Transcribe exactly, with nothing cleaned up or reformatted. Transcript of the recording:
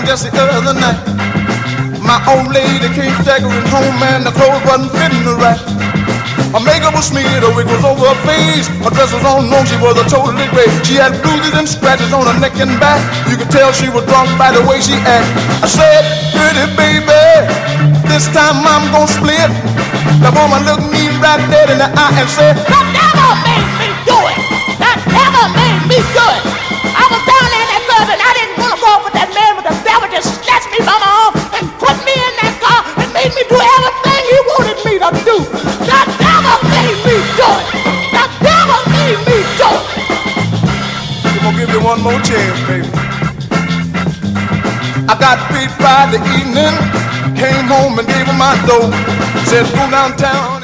down just the other night. My old lady came staggering home and the clothes wasn't fitting her right. Her makeup was smeared, her wig was over her face. Her dress was on low, she was a totally gray. She had bruises and scratches on her neck and back. You could tell she was drunk by the way she acted. I said, pretty baby, this time I'm gonna split. The woman looked me right dead in the eye and said, the devil made me do it. The devil made me do it. I was down there in that club and I didn't want to go with that man, but the devil just snatched me by my arm and put me in that car and made me do everything he wanted me to do. The devil made me do it. The devil made me do it. I'm gonna give you one more chance, baby. I got paid Friday evening, came home and gave her my dough. Said go downtown.